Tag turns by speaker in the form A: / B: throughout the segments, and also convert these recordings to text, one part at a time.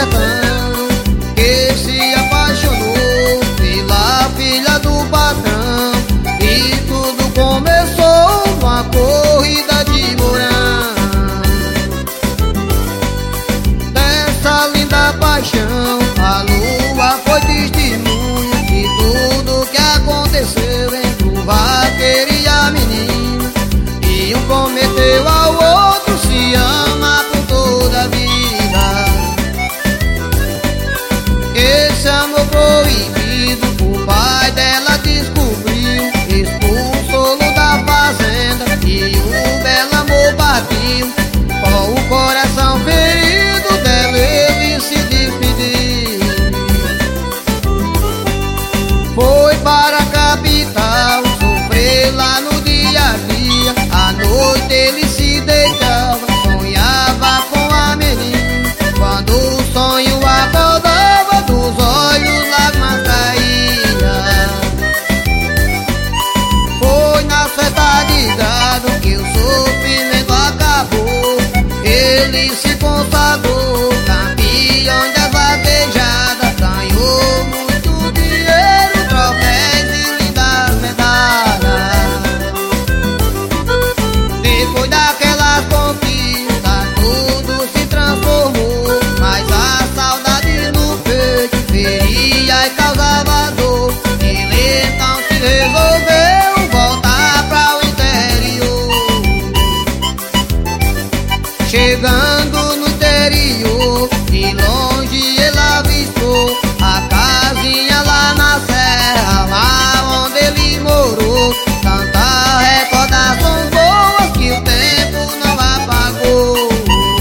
A: sertão, que se apaixonou pela filha do patrão. E tudo começou numa corrida de mourão. Dessa linda paixão, a lua foi testemunha de tudo que aconteceu entre o vaqueiro e a menina. E um prometeu ao outro se ama por toda a vida. Esse amor proibido o pai dela descobriu, expulsou-o da fazenda e o belo amor partiu. Com o coração ferido dela ele se despediu. Foi para a capital sofrer lá no dia a dia. À noite ele se deitava, sonhava com a menina. Quando o sonho acordava, dos olhos lágrimas caíam. Foi na festa de gado que o sofrimento acabou. Ele se consagrou campeão das vaquejadas, ganhou muito dinheiro, troféus e lindas medalhas. Depois daquelas conquistas tudo se transformou, mas a saudade no peito feria e causava dor. Ele então se resolveu voltar para o interior. Chegando no interior, de longe ele avistou a casinha lá na serra, lá onde ele morou. Tantas recordações boas que o tempo não apagou.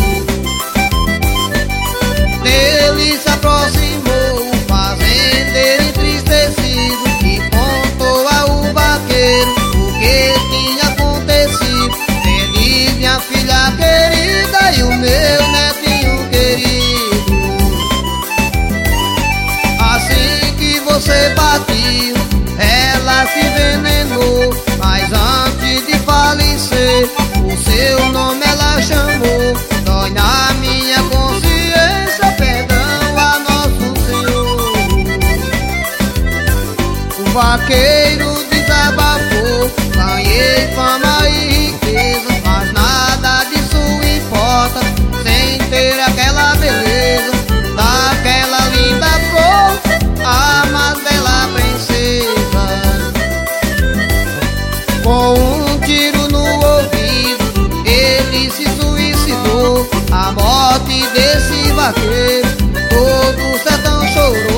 A: Dele se aproximou o fazendeiro entristecido, e contou ao vaqueiro o que tinha acontecido. Ele, minha filha querida, e o meu netinho querido. Assim que você partiu, ela se envenenou, mas antes de falecer, o seu nome ela chamou. Dói na minha consciência, perdão a nosso Senhor. O vaqueiro desabafou, ganhei fama e riqueza, mas nada disso importa sem ter aquela beleza daquela linda flor, a mais bela princesa. Com um tiro no ouvido ele se suicidou. A morte desse vaqueiro todo o sertão chorou.